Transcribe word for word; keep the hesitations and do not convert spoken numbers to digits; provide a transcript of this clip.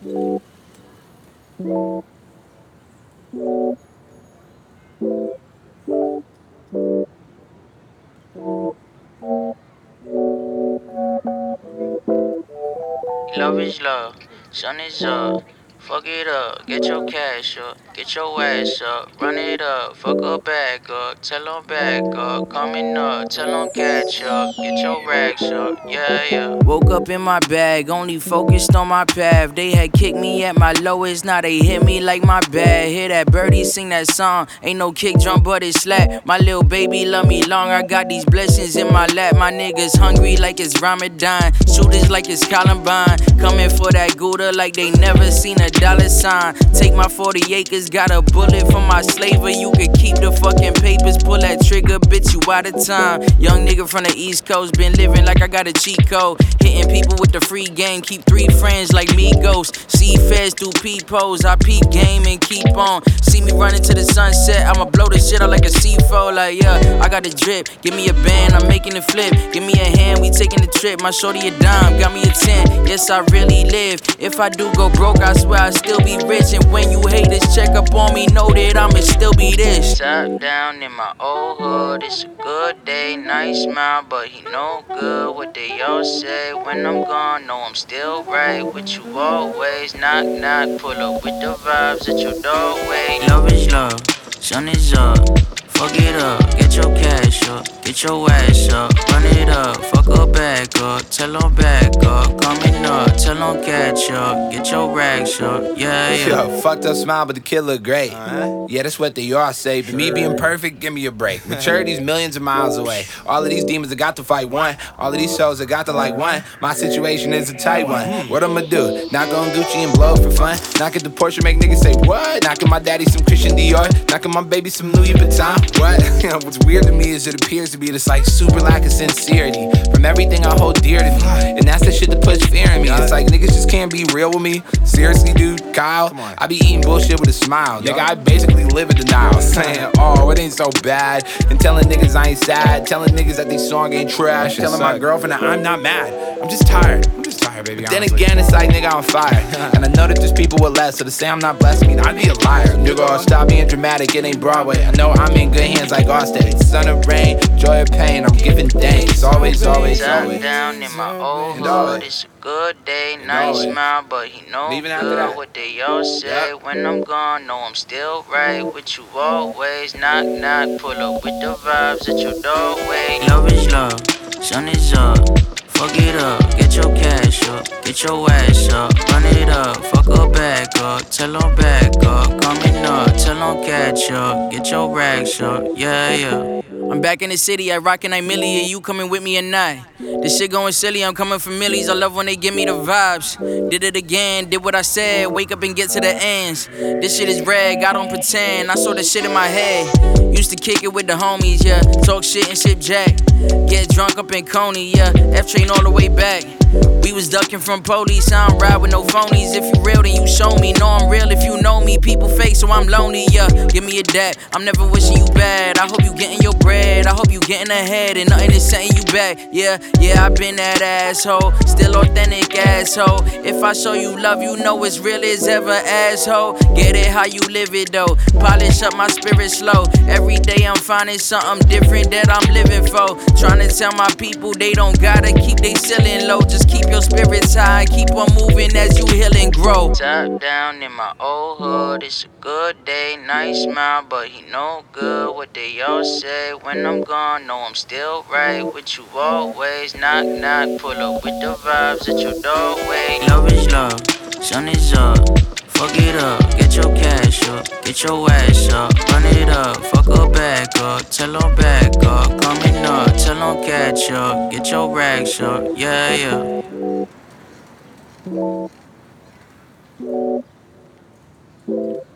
Love is love, sun is up. Fuck it up, get your cash up, get your ass up, run it up, fuck her back up, tell her back up, coming up, tell her catch up, get your racks up, yeah, yeah. Woke up in my bag, only focused on my path. They had kicked me at my lowest, now they hit me like my bad. Hear that birdie sing that song, ain't no kick drum but it's slap. My little baby love me long, I got these blessings in my lap. My niggas hungry like it's Ramadan, shooters like it's Columbine. Coming for that Gouda like they never seen a dollar sign. Take my forty acres, got a bullet for my slaver. You could keep the fucking papers, pull that trigger, bitch, you out of time. Young nigga from the East Coast, been living like I got a cheat code. Hitting people with the free game, keep three friends like me ghosts. See feds through peepholes, I peep game and keep on. See me running to the sunset, I'ma blow this shit out like a C four. Like yeah, I got the drip, give me a band, I'm making it flip. Give me a hand, we taking the trip. My shorty a dime, got me a ten. Yes, I really live. If I do go broke, I swear I still be rich. And when you haters check up on me, know that I'ma still be this. Top down in my old hood, it's a good day, nice smile, but he no good. What they all say when I'm gone, know I'm still right with you always. Knock knock, pull up with the vibes at your doorway. Love is love, sun is up. Fuck it up, get your cash up, get your ass up, run it up, fuck her back up, tell her back up, coming up, tell her catch up, get your racks up, yeah, yeah. Yo, fucked up smile, but the kid look great. Uh-huh. Yeah, that's what they all say, but sure. Me being perfect, give me a break. Maturity's millions of miles away. All of these demons, I got to fight one. All of these shows, I got to like one. My situation is a tight one. What I'ma do? Knock on Gucci and blow for fun. Knock at the Porsche, make niggas say what? Knocking my daddy some Christian Dior. Knocking my baby some Louis Vuitton. What? What's weird to me is it appears to be this like super lack of sincerity from everything I hold dear to me, and that's the shit that puts fear in me. It's like niggas just can't be real with me. Seriously, dude, Kyle, I be eating bullshit with a smile. Nigga, I basically live in denial, saying, oh, it ain't so bad, and telling niggas I ain't sad, telling niggas that these songs ain't trash, telling my girlfriend that I'm not mad. I'm just tired. I'm just tired, baby. But then again, it's like nigga, I'm fired, and I know that there's people with less, so to say I'm not blessed, I mean I'd be a liar. Nigga, stop being dramatic. It ain't Broadway. I know I'm in good hands like Austin. Sun or rain, joy or pain, I'm giving thanks. Always, always, always. Down in my old hood, it's a good day, nice smile, but he know good what they all say. When I'm gone, know I'm still right with you always. Knock, knock, pull up with the vibes at your doorway. Love is love, sun is up. Fuck it up, get your cash up, get your ass up, run it up, fuck her back up, tell her back up, coming up, tell her catch up, get your racks up, yeah, yeah. I'm back in the city, I rockin' nine milli, and you coming with me at night. This shit going silly, I'm coming from millies, I love when they give me the vibes. Did it again, did what I said, wake up and get to the ends. This shit is red, I don't pretend, I saw the shit in my head. Used to kick it with the homies, yeah, talk shit and sip jack. Get drunk up in Coney, yeah, F-train all the way back. We was ducking from police, I don't ride with no phonies. If you real, then you show me. Know I'm real if you know me. People fake, so I'm lonely, yeah. Give me a dap, I'm never wishing you bad. I hope you getting your bread, I hope you getting ahead, and nothing is setting you back. Yeah, yeah, I been that asshole, still authentic asshole. If I show you love, you know it's real as ever, asshole. Get it how you live it though, polish up my spirit slow. Every day I'm finding something different that I'm living for. Trying to tell my people they don't gotta keep they ceiling low. Just keep your spirits high, keep on moving as you heal and grow. Top down in my old hood, it's a good day, nice smile, but he no good what they all say. When I'm gone, know I'm still right with you always. Knock knock, pull up with the vibes at your doorway. Love is love, sun is up. Fuck it up, get your cash up, get your ass up, run it up, fuck her back up, tell her back up, coming up, tell her catch up, get your racks up, yeah, yeah.